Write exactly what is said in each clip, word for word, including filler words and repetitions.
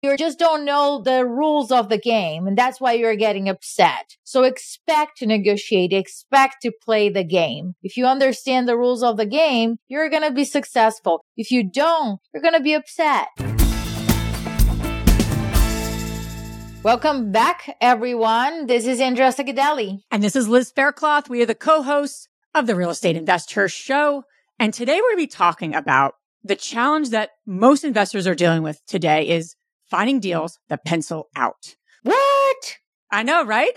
You just don't know the rules of the game, and that's why you're getting upset. So expect to negotiate, expect to play the game. If you understand the rules of the game, you're going to be successful. If you don't, you're going to be upset. Welcome back, everyone. This is Andrea Sagidelli. And this is Liz Faircloth. We are the co-hosts of the Real Estate Investor Show. And today we're going to be talking about the challenge that most investors are dealing with today is finding deals that pencil out. What? I know, right?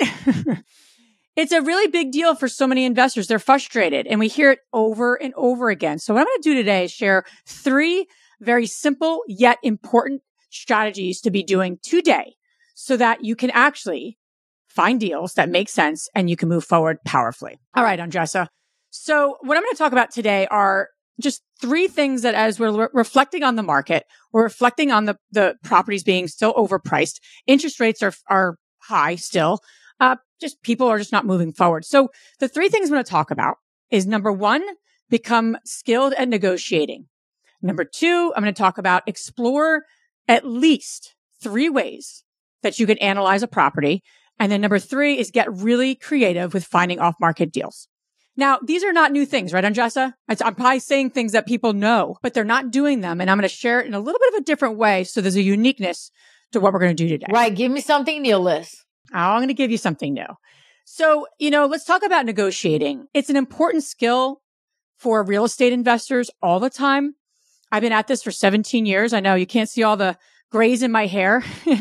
It's a really big deal for so many investors. They're frustrated and we hear it over and over again. So what I'm going to do today is share three very simple yet important strategies to be doing today so that you can actually find deals that make sense and you can move forward powerfully. All right, Andressa. So what I'm going to talk about today are just three things that as we're re- reflecting on the market, we're reflecting on the, the properties being still overpriced. Interest rates are, are high still. Uh, just people are just not moving forward. So the three things I'm going to talk about is number one, become skilled at negotiating. Number two, I'm going to talk about explore at least three ways that you can analyze a property. And then number three is get really creative with finding off-market deals. Now, these are not new things, right, Andressa? I'm probably saying things that people know, but they're not doing them. And I'm going to share it in a little bit of a different way. So there's a uniqueness to what we're going to do today. Right. Give me something new, Liz. Oh, I'm going to give you something new. So, you know, let's talk about negotiating. It's an important skill for real estate investors all the time. I've been at this for seventeen years. I know you can't see all the grays in my hair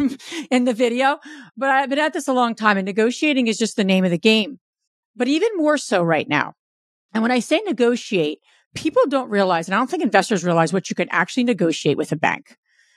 in the video, but I've been at this a long time and negotiating is just the name of the game. But even more so right now. And when I say negotiate, people don't realize, and I don't think investors realize what you can actually negotiate with a bank.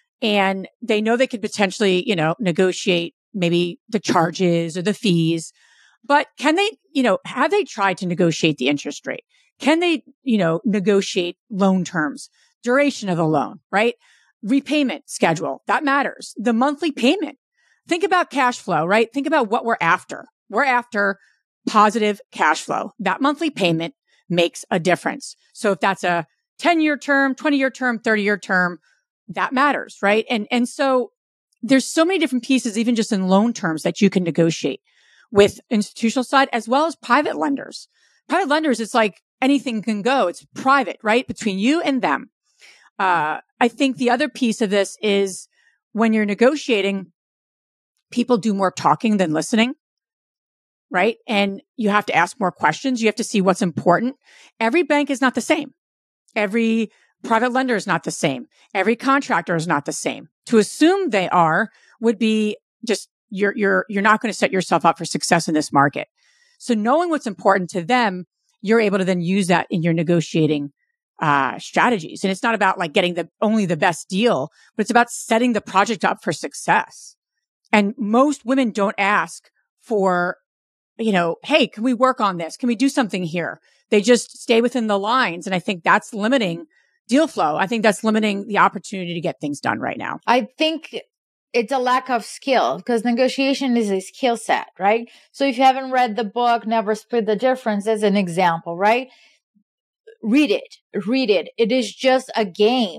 And they know they could potentially, you know, negotiate maybe the charges or the fees, but can they, you know, have they tried to negotiate the interest rate? Can they, you know, negotiate loan terms, duration of the loan, right? Repayment schedule, that matters. The monthly payment. Think about cash flow, right? Think about what we're after. We're after positive cash flow. That monthly payment makes a difference. So if that's a ten-year term, twenty-year term, thirty-year term, that matters, right? And, and so there's so many different pieces, even just in loan terms that you can negotiate with institutional side as well as private lenders. Private lenders, it's like anything can go. It's private, right? Between you and them. Uh, I think the other piece of this is when you're negotiating, people do more talking than listening, right? And you have to ask more questions. You have to see what's important. Every bank is not the same. Every private lender is not the same. Every contractor is not the same. To assume they are would be just, you're, you're, you're not going to set yourself up for success in this market. So knowing what's important to them, you're able to then use that in your negotiating uh, strategies. And it's not about like getting the only the best deal, but it's about setting the project up for success. And most women don't ask for, you know, hey, can we work on this? Can we do something here? They just stay within the lines. And I think that's limiting deal flow. I think that's limiting the opportunity to get things done right now. I think it's a lack of skill because negotiation is a skill set, right? So if you haven't read the book, Never Split the Difference as an example, right? Read it, read it. It is just a game.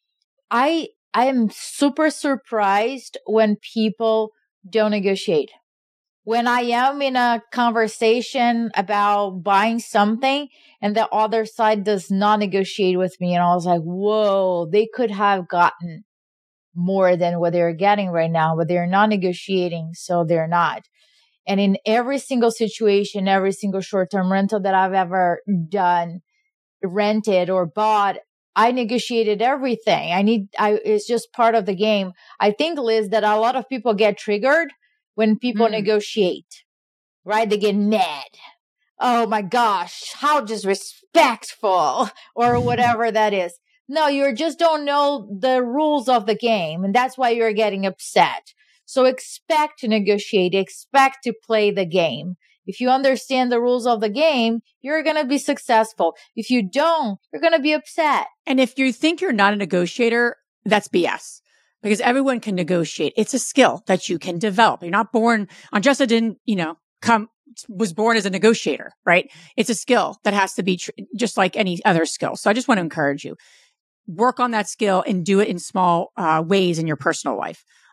I, I am super surprised when people don't negotiate. When I am in a conversation about buying something and the other side does not negotiate with me, and I was like, whoa, they could have gotten more than what they're getting right now, but they're not negotiating, so they're not. And in every single situation, every single short-term rental that I've ever done, rented or bought, I negotiated everything. I need, I, it's just part of the game. I think, Liz, that a lot of people get triggered when people mm. negotiate, right? They get mad. Oh my gosh, how disrespectful or whatever that is. No, you just don't know the rules of the game. And that's why you're getting upset. So expect to negotiate, expect to play the game. If you understand the rules of the game, you're going to be successful. If you don't, you're going to be upset. And if you think you're not a negotiator, that's B S. Because everyone can negotiate. It's a skill that you can develop. You're not born, Andressa didn't, you know, come, was born as a negotiator, right? It's a skill that has to be tr- just like any other skill. So I just want to encourage you. Work on that skill and do it in small uh, ways in your personal life.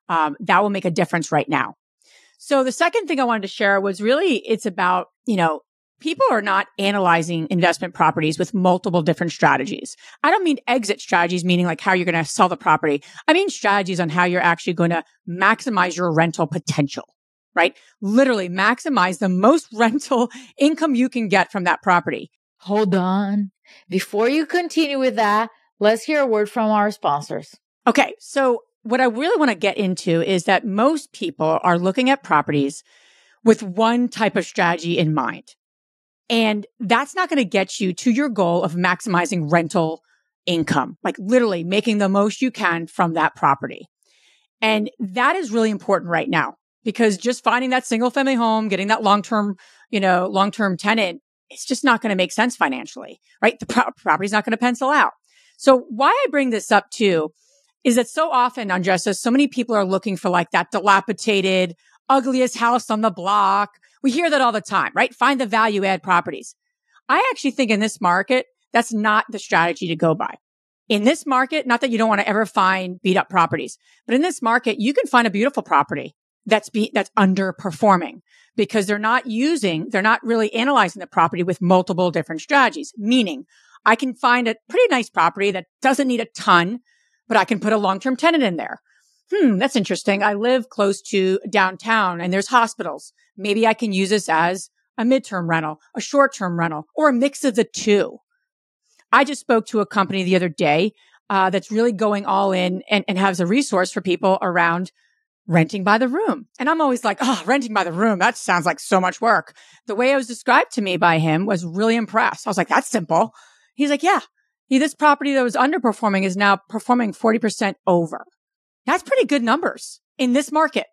Um, that will make a difference right now. So the second thing I wanted to share was really, it's about, you know, people are not analyzing investment properties with multiple different strategies. I don't mean exit strategies, meaning like how you're going to sell the property. I mean strategies on how you're actually going to maximize your rental potential, right? Literally maximize the most rental income you can get from that property. Hold on. Before you continue with that, let's hear a word from our sponsors. Okay. So what I really want to get into is that most people are looking at properties with one type of strategy in mind. And that's not going to get you to your goal of maximizing rental income, like literally making the most you can from that property. And that is really important right now because just finding that single family home, getting that long-term, you know, long-term tenant, it's just not going to make sense financially, right? The pro- property's not going to pencil out. So why I bring this up too is that so often, Andressa, so many people are looking for like that dilapidated, ugliest house on the block. We hear that all the time, right? Find the value add properties. I actually think in this market, that's not the strategy to go by. In this market, not that you don't want to ever find beat up properties, but in this market, you can find a beautiful property that's be, that's underperforming because they're not using, they're not really analyzing the property with multiple different strategies. Meaning I can find a pretty nice property that doesn't need a ton, but I can put a long-term tenant in there. Hmm, that's interesting. I live close to downtown and there's hospitals. Maybe I can use this as a midterm rental, a short-term rental, or a mix of the two. I just spoke to a company the other day uh, that's really going all in and, and has a resource for people around renting by the room. And I'm always like, oh, renting by the room, that sounds like so much work. The way it was described to me by him was really impressed. I was like, that's simple. He's like, yeah, he, this property that was underperforming is now performing forty percent over. That's pretty good numbers in this market.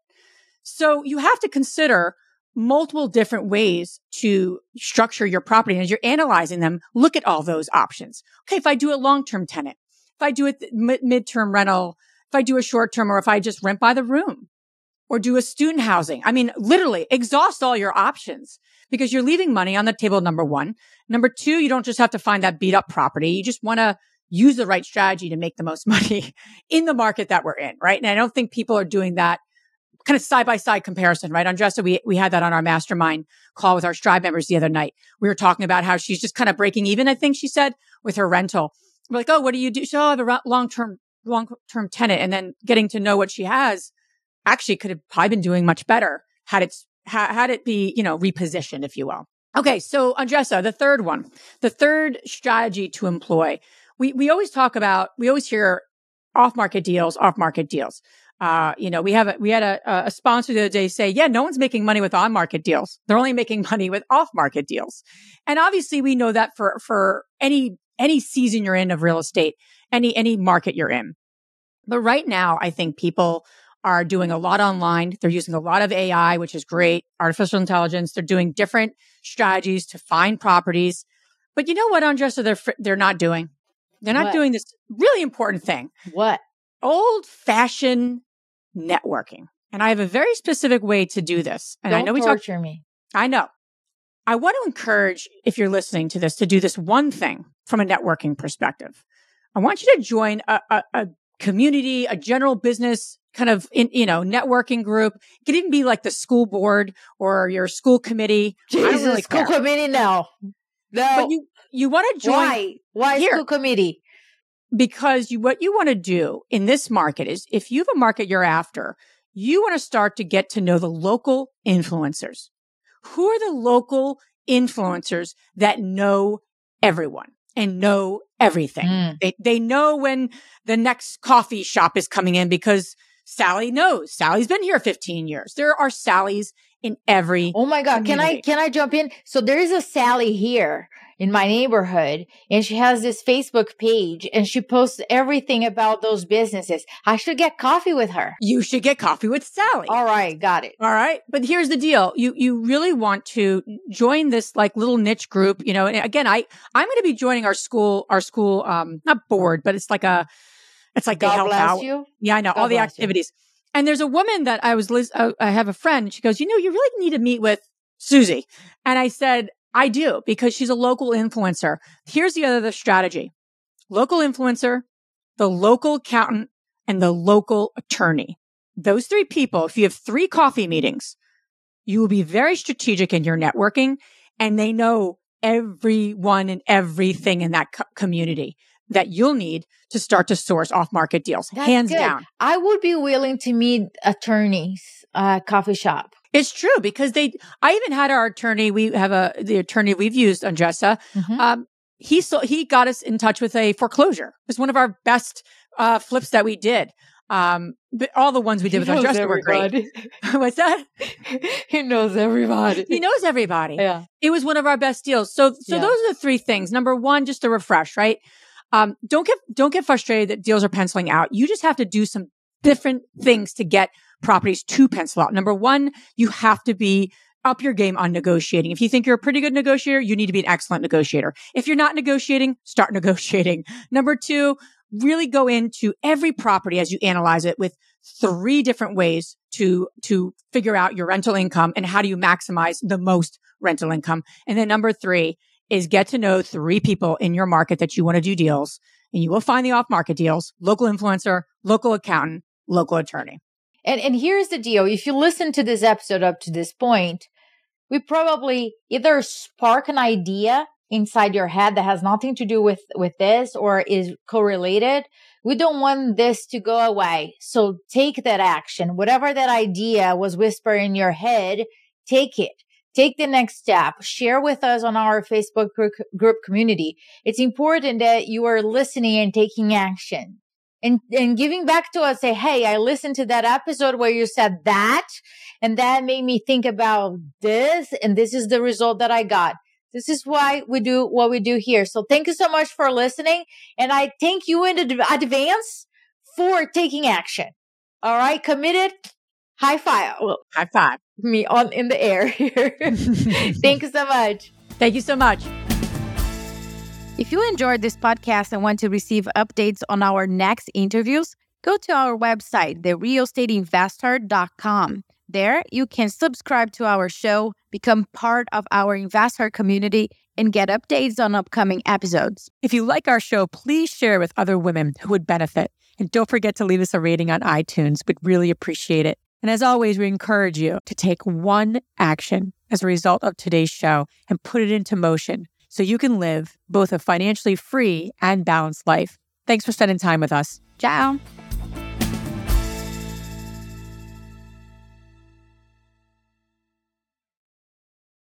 So you have to consider multiple different ways to structure your property. And as you're analyzing them, look at all those options. Okay, if I do a long-term tenant, if I do a mid- midterm rental, if I do a short-term, or if I just rent by the room or do a student housing. I mean, literally exhaust all your options because you're leaving money on the table, number one. Number two, you don't just have to find that beat up property. You just want to use the right strategy to make the most money in the market that we're in, right? And I don't think people are doing that kind of side-by-side comparison, right? Andressa, we, we had that on our mastermind call with our Strive members the other night. We were talking about how she's just kind of breaking even, I think she said, with her rental. We're like, oh, what do you do? She'll have a long-term, long-term tenant. And then getting to know what she has actually could have probably been doing much better had it, ha- had it be, you know, repositioned, if you will. Okay. So Andressa, the third one, the third strategy to employ. We, we always talk about, we always hear off-market deals, off-market deals. Uh, you know, we have a, we had a, a sponsor the other day say, yeah, no one's making money with on-market deals. They're only making money with off-market deals. And obviously we know that for, for any, any season you're in of real estate, any, any market you're in. But right now, I think people are doing a lot online. They're using a lot of A I, which is great. Artificial intelligence. They're doing different strategies to find properties. But you know what, Andressa, they're, they're not doing? They're not What? doing this really important thing. What? Old-fashioned networking. And I have a very specific way to do this. And Don't I know we torture talk, me. I know. I want to encourage, if you're listening to this, to do this one thing from a networking perspective. I want you to join a, a, a community, a general business kind of, in, you know, networking group. It could even be like the school board or your school committee. Jesus, I don't really school care. committee now. No. But you, you want to join. Why? Why here. school committee? Because you, what you want to do in this market is if you have a market you're after, you want to start to get to know the local influencers. Who are the local influencers that know everyone and know everything? Mm. They, they know when the next coffee shop is coming in because Sally knows. Sally's been here fifteen years. There are Sallys in every Oh my God. community. Can I, can I jump in? So there is a Sally here in my neighborhood and she has this Facebook page and she posts everything about those businesses. I should get coffee with her. You should get coffee with Sally. All right. Got it. All right. But here's the deal. You, you really want to join this like little niche group, you know, and again, I, I'm going to be joining our school, our school, um, not board, but it's like a, it's like God they help bless out. you. Yeah, I know God all the bless you. activities. And there's a woman that I was, lis- uh, I have a friend and she goes, you know, you really need to meet with Susie. And I said, I do because she's a local influencer. Here's the other strategy. Local influencer, the local accountant, and the local attorney. those three people, if you have three coffee meetings, you will be very strategic in your networking, and they know everyone and everything in that co- community that you'll need to start to source off-market deals. That's hands good. down. I would be willing to meet attorneys, uh, coffee shop. It's true because they, I even had our attorney, we have a, the attorney we've used, Andressa. Mhm. Um, he so he got us in touch with a foreclosure. It was one of our best, uh, flips that we did. Um, but all the ones we did with Andressa were great. What's that? He knows everybody. He knows everybody. Yeah. It was one of our best deals. So, so Yeah. those are the three things. Number one, just to refresh, right? Um, don't get, don't get frustrated that deals are penciling out. You just have to do some different things to get properties to pencil out. Number one, you have to be up your game on negotiating. If you think you're a pretty good negotiator, you need to be an excellent negotiator. If you're not negotiating, start negotiating. Number two, really go into every property as you analyze it with three different ways to, to figure out your rental income and how do you maximize the most rental income. And then number three is get to know three people in your market that you want to do deals, and you will find the off-market deals: local influencer, local accountant, local attorney. And and here's the deal. If you listen to this episode up to this point, we probably either spark an idea inside your head that has nothing to do with, with this or is correlated. We don't want this to go away. So take that action. Whatever that idea was whispered in your head, take it. Take the next step. Share with us on our Facebook group community. It's important that you are listening and taking action. And, and giving back to us, say, hey, I listened to that episode where you said that, and that made me think about this, and this is the result that I got. This is why we do what we do here. So thank you so much for listening. And I thank you in advance for taking action. All right. Committed. High five. Well, high five. Me on in the air here. Thank you so much. Thank you so much. If you enjoyed this podcast and want to receive updates on our next interviews, go to our website, the real estate investor dot com. There, you can subscribe to our show, become part of our investor community, and get updates on upcoming episodes. If you like our show, please share with other women who would benefit. And don't forget to leave us a rating on iTunes. We'd really appreciate it. And as always, we encourage you to take one action as a result of today's show and put it into motion so you can live both a financially free and balanced life. Thanks for spending time with us. Ciao.